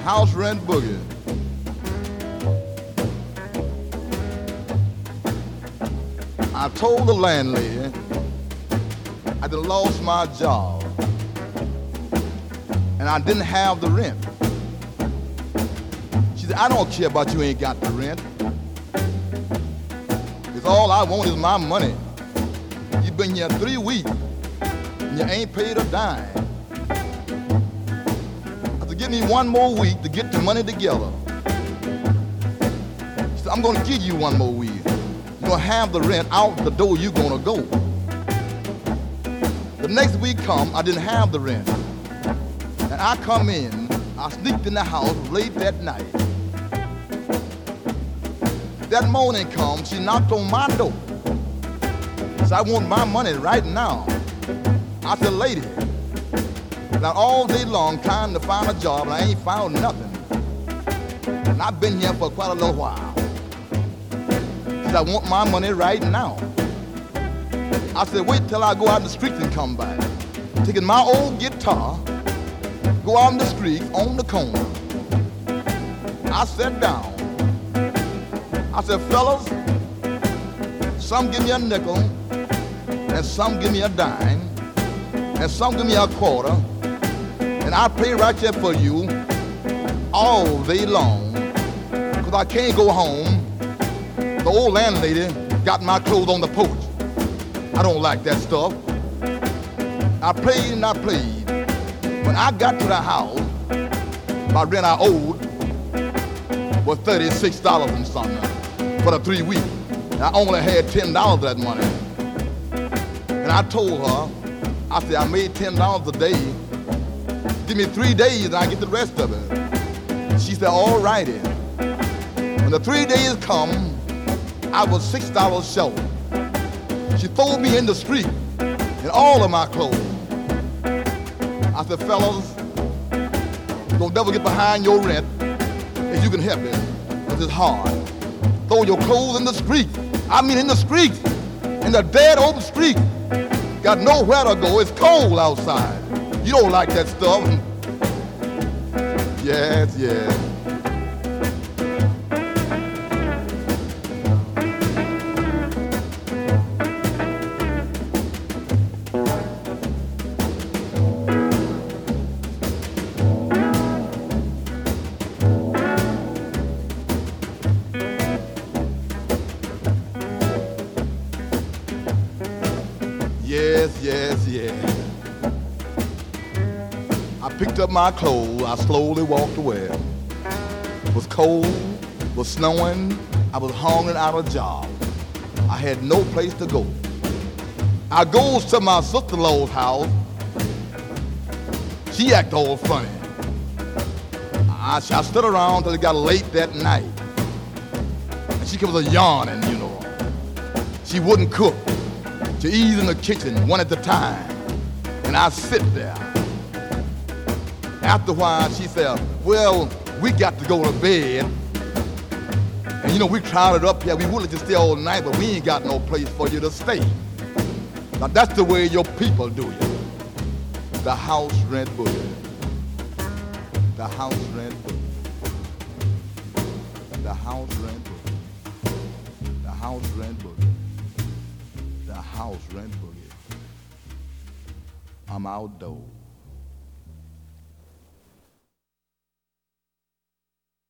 house rent boogie. I told the landlady I had lost my job and I didn't have the rent. She said, I don't care about you ain't got the rent. Because all I want is my money. You've been here 3 weeks and you ain't paid a dime. I said, give me 1 more week to get the money together. She said, I'm gonna give you 1 more week. You're gonna have the rent out the door you're gonna go. The next week come, I didn't have the rent. And I come in, I sneaked in the house late that night. That morning come, she knocked on my door. Said, I want my money right now. I said, lady, now all day long trying to find a job and I ain't found nothing. And I've been here for quite a little while. She said, I want my money right now. I said, wait till I go out in the street and come back. Taking my old guitar, go out in the street on the corner. I sat down. I said, fellas, some give me a nickel, and some give me a dime, and some give me a quarter, and I play right there for you all day long, because I can't go home. The old landlady got my clothes on the porch. I don't like that stuff. I played and I played. When I got to the house, my rent I owed was $36 and something for the 3 weeks. And I only had $10 of that money. And I told her, I said, I made $10 a day. Give me 3 days and I get the rest of it. She said, all righty. When the 3 days come, I was $6 short. She threw me in the street in all of my clothes. I said, fellas, don't never get behind your rent if you can help it, because it's hard. Throw your clothes in the street. I mean in the street, in the dead open street. Got nowhere to go, it's cold outside. You don't like that stuff. Yes, yes. Yes, yes, yes. I picked up my clothes, I slowly walked away. It was cold, it was snowing, I was hungry out of job. I had no place to go. I goes to my sister-in-law's house. She acted all funny. I stood around till it got late that night. And she kept yawning, you know. She wouldn't cook. She eat in the kitchen one at a time. And I sit there. After a while, she said, well, we got to go to bed. And you know, we crowded up here. We wanted to stay all night, but we ain't got no place for you to stay. Now, that's the way your people do you. The house rent boogie. The house rent boogie. The house rent boogie. The house rent boogie. The house rent boogie. I'm outdoors.